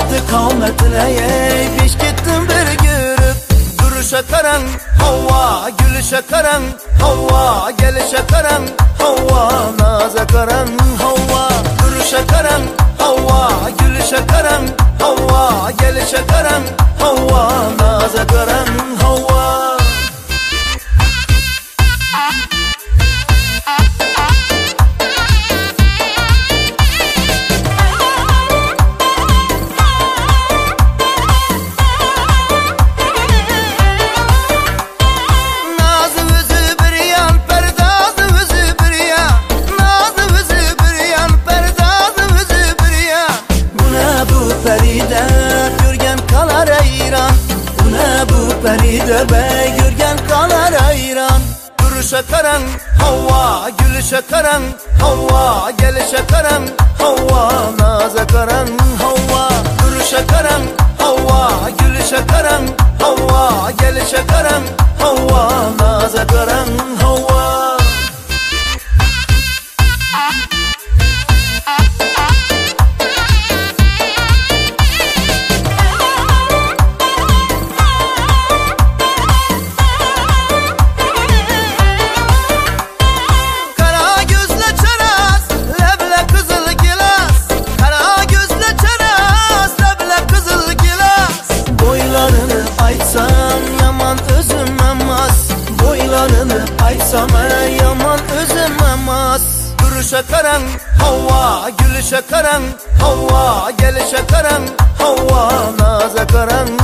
Vardı kavmetine peş gittim bir görüp. Duruşa karan Havva, gülüşe karan Havva, gelişe karan Havva, naza karan Havva. Duruşa karan Havva, gülüşe karan Havva, gelişe karan Havva, naza karan Havva. Feride bey görgen kalar ayran. Duruşa karan Havva, gülüşe karan Havva, gelişe karan Havva, naza karan Havva. Duruşa karan Havva, gülüşe karan Havva, gelişe karan Havva, naza karan Havva. Aytsam yaman özüm emas. Duruşa karan Havva, gülüşe karan Havva, gelişe karan Havva, naza karan